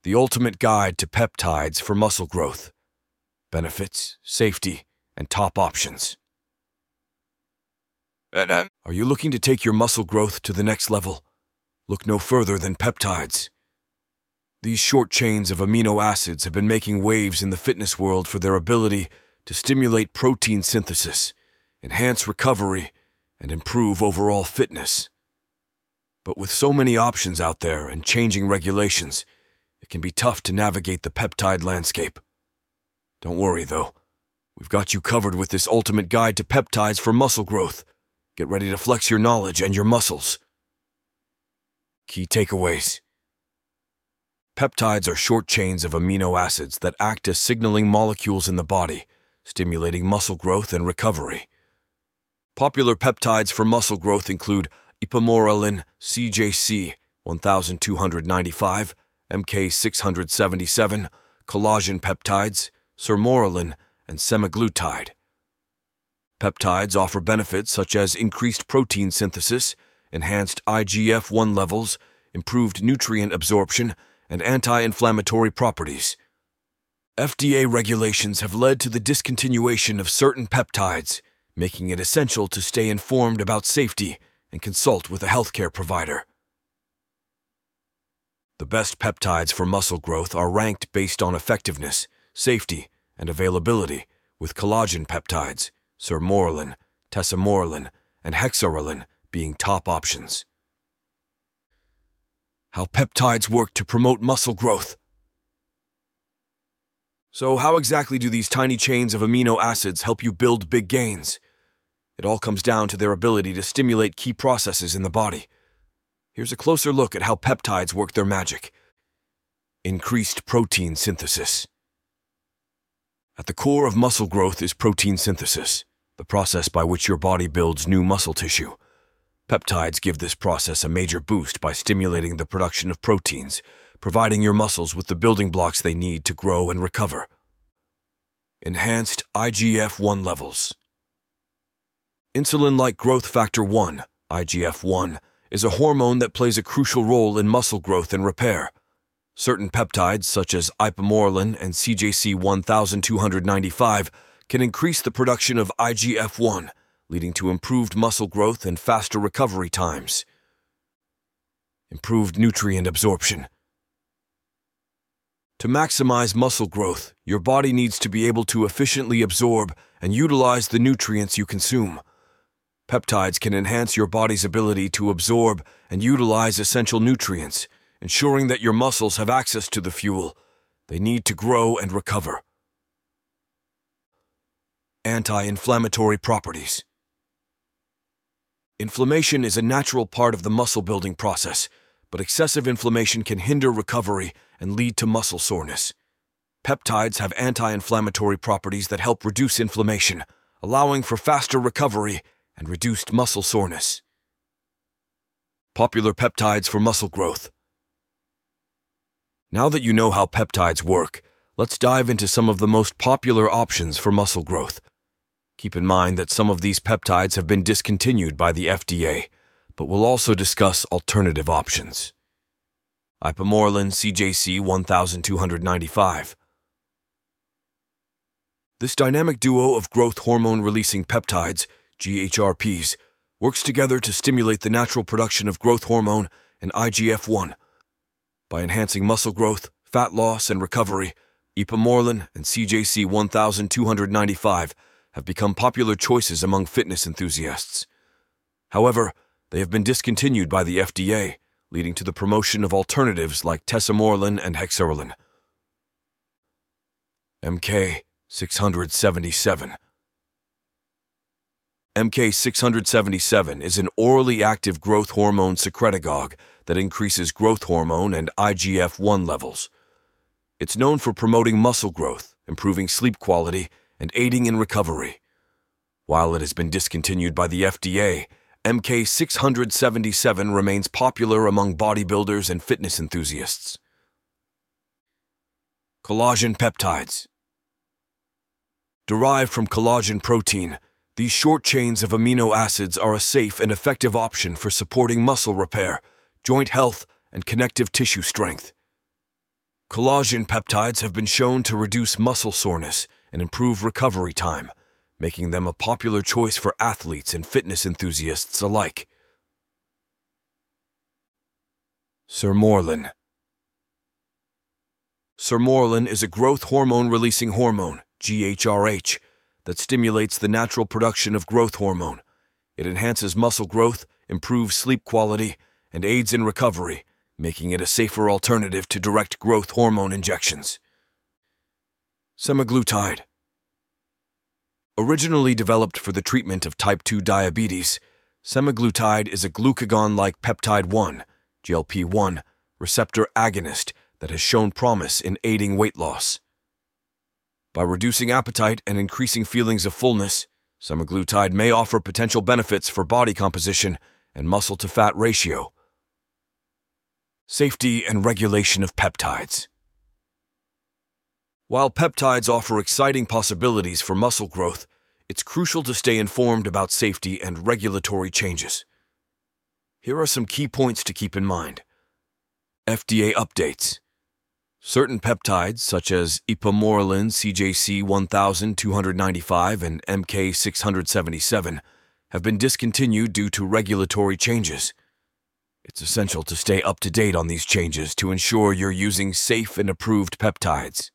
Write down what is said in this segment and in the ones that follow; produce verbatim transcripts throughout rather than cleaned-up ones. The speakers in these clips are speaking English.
the ultimate guide to peptides for muscle growth. Benefits, safety, and top options. Are you looking to take your muscle growth to the next level? Look no further than peptides. These short chains of amino acids have been making waves in the fitness world for their ability to stimulate protein synthesis, enhance recovery, and improve overall fitness. But with so many options out there and changing regulations, it can be tough to navigate the peptide landscape. Don't worry, though. We've got you covered with this ultimate guide to peptides for muscle growth. Get ready to flex your knowledge and your muscles. Key takeaways. Peptides are short chains of amino acids that act as signaling molecules in the body, stimulating muscle growth and recovery. Popular peptides for muscle growth include ipamorelin, C J C twelve ninety-five, M K six seventy-seven, collagen peptides, sermorelin, and semaglutide. Peptides offer benefits such as increased protein synthesis, enhanced I G F one levels, improved nutrient absorption, and anti-inflammatory properties. F D A regulations have led to the discontinuation of certain peptides, making it essential to stay informed about safety and consult with a healthcare provider. The best peptides for muscle growth are ranked based on effectiveness, safety, and availability, with collagen peptides, sermorelin, tesamorelin, and hexarelin being top options. How peptides work to promote muscle growth. So how exactly do these tiny chains of amino acids help you build big gains? It all comes down to their ability to stimulate key processes in the body. Here's a closer look at how peptides work their magic. Increased protein synthesis. At the core of muscle growth is protein synthesis, the process by which your body builds new muscle tissue. Peptides give this process a major boost by stimulating the production of proteins, providing your muscles with the building blocks they need to grow and recover. Enhanced I G F one levels. Insulin-like growth factor one, I G F one, is a hormone that plays a crucial role in muscle growth and repair. Certain peptides, such as ipamorelin and C J C twelve ninety-five, can increase the production of I G F one, leading to improved muscle growth and faster recovery times. Improved nutrient absorption. To maximize muscle growth, your body needs to be able to efficiently absorb and utilize the nutrients you consume. Peptides can enhance your body's ability to absorb and utilize essential nutrients, ensuring that your muscles have access to the fuel they need to grow and recover. Anti-inflammatory properties. Inflammation is a natural part of the muscle-building process, but excessive inflammation can hinder recovery and lead to muscle soreness. Peptides have anti-inflammatory properties that help reduce inflammation, allowing for faster recovery and reduced muscle soreness. Popular peptides for muscle growth. Now that you know how peptides work, let's dive into some of the most popular options for muscle growth. Keep in mind that some of these peptides have been discontinued by the F D A, but we'll also discuss alternative options. Ipamorelin C J C twelve ninety-five. This dynamic duo of growth hormone-releasing peptides, G H R Ps, works together to stimulate the natural production of growth hormone and I G F one. By enhancing muscle growth, fat loss, and recovery, ipamorelin and C J C twelve ninety-five have become popular choices among fitness enthusiasts. However, they have been discontinued by the F D A, leading to the promotion of alternatives like tesamorelin and hexarelin. M K six seventy-seven. M K six seventy-seven is an orally active growth hormone secretagogue that increases growth hormone and I G F one levels. It's known for promoting muscle growth, improving sleep quality, and aiding in recovery. While it has been discontinued by the F D A, M K six seventy-seven remains popular among bodybuilders and fitness enthusiasts. Collagen peptides. Derived from collagen protein, these short chains of amino acids are a safe and effective option for supporting muscle repair, joint health, and connective tissue strength. Collagen peptides have been shown to reduce muscle soreness and improve recovery time, making them a popular choice for athletes and fitness enthusiasts alike. Sermorelin. Sermorelin is a growth hormone-releasing hormone, G H R H, that stimulates the natural production of growth hormone. It enhances muscle growth, improves sleep quality, and aids in recovery, making it a safer alternative to direct growth hormone injections. Semaglutide. Originally developed for the treatment of type two diabetes, semaglutide is a glucagon-like peptide one, G L P one, receptor agonist that has shown promise in aiding weight loss. By reducing appetite and increasing feelings of fullness, semaglutide may offer potential benefits for body composition and muscle-to-fat ratio. Safety and regulation of peptides. While peptides offer exciting possibilities for muscle growth, it's crucial to stay informed about safety and regulatory changes. Here are some key points to keep in mind. F D A updates. Certain peptides, such as ipamorelin C J C twelve ninety-five and M K six seventy-seven, have been discontinued due to regulatory changes. It's essential to stay up to date on these changes to ensure you're using safe and approved peptides.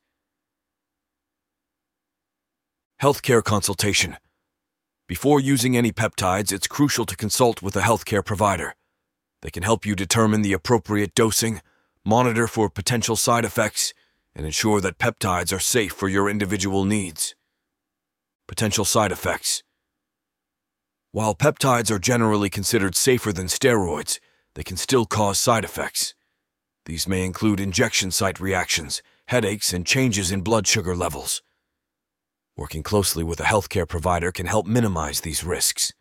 Healthcare consultation. Before using any peptides, it's crucial to consult with a healthcare provider. They can help you determine the appropriate dosing, monitor for potential side effects, and ensure that peptides are safe for your individual needs. Potential side effects. While peptides are generally considered safer than steroids, they can still cause side effects. These may include injection site reactions, headaches, and changes in blood sugar levels. Working closely with a healthcare provider can help minimize these risks.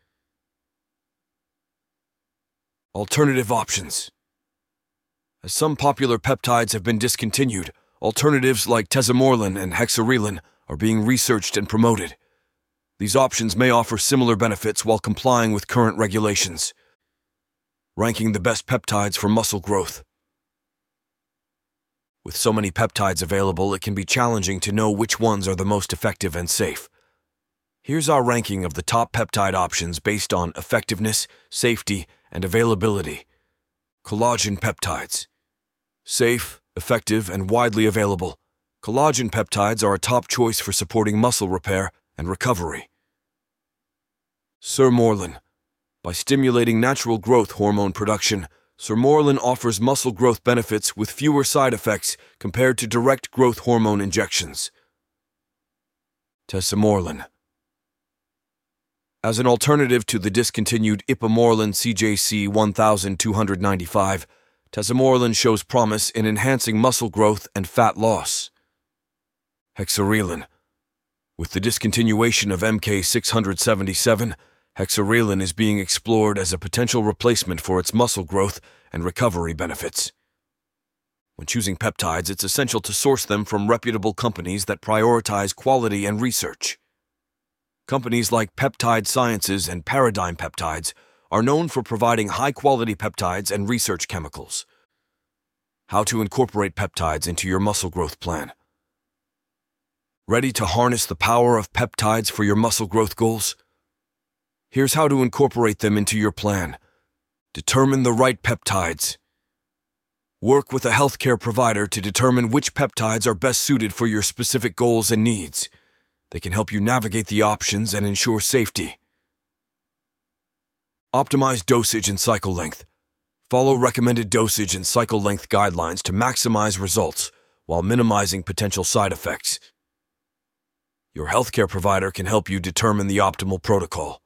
Alternative options. As some popular peptides have been discontinued, alternatives like tesamorelin and hexarelin are being researched and promoted. These options may offer similar benefits while complying with current regulations. Ranking the best peptides for muscle growth. With so many peptides available, it can be challenging to know which ones are the most effective and safe. Here's our ranking of the top peptide options based on effectiveness, safety, and availability. Collagen peptides. Safe, effective, and widely available, collagen peptides are a top choice for supporting muscle repair and recovery. Sermorelin. By stimulating natural growth hormone production, sermorelin offers muscle growth benefits with fewer side effects compared to direct growth hormone injections. Tesamorelin. As an alternative to the discontinued ipamorelin C J C twelve ninety-five, tesamorelin shows promise in enhancing muscle growth and fat loss. Hexarelin. With the discontinuation of M K six seventy-seven, hexarelin is being explored as a potential replacement for its muscle growth and recovery benefits. When choosing peptides, it's essential to source them from reputable companies that prioritize quality and research. Companies like Peptide Sciences and Paradigm Peptides are known for providing high-quality peptides and research chemicals. How to incorporate peptides into your muscle growth plan. Ready to harness the power of peptides for your muscle growth goals? Here's how to incorporate them into your plan. Determine the right peptides. Work with a healthcare provider to determine which peptides are best suited for your specific goals and needs. They can help you navigate the options and ensure safety. Optimize dosage and cycle length. Follow recommended dosage and cycle length guidelines to maximize results while minimizing potential side effects. Your healthcare provider can help you determine the optimal protocol.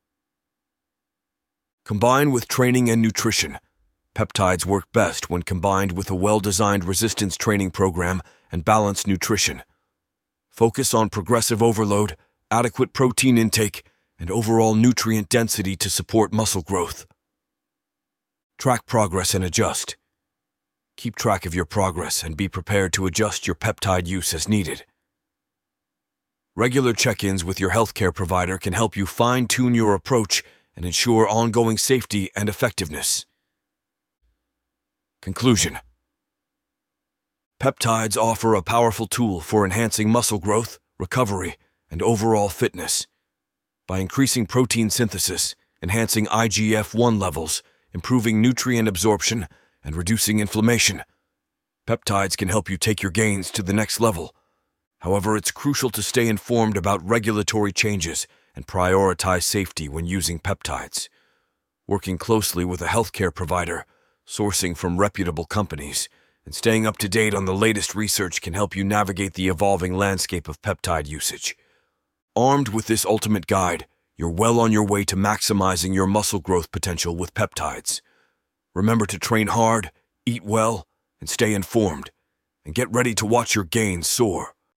Combine with training and nutrition. Peptides work best when combined with a well-designed resistance training program and balanced nutrition. Focus on progressive overload, adequate protein intake, and overall nutrient density to support muscle growth. Track progress and adjust. Keep track of your progress and be prepared to adjust your peptide use as needed. Regular check-ins with your healthcare provider can help you fine-tune your approach and ensure ongoing safety and effectiveness. Conclusion. Peptides offer a powerful tool for enhancing muscle growth, recovery, and overall fitness. By increasing protein synthesis, enhancing I G F one levels, improving nutrient absorption, and reducing inflammation, peptides can help you take your gains to the next level. However, it's crucial to stay informed about regulatory changes and prioritize safety when using peptides. Working closely with a healthcare provider, sourcing from reputable companies, and staying up to date on the latest research can help you navigate the evolving landscape of peptide usage. Armed with this ultimate guide, you're well on your way to maximizing your muscle growth potential with peptides. Remember to train hard, eat well, and stay informed, and get ready to watch your gains soar.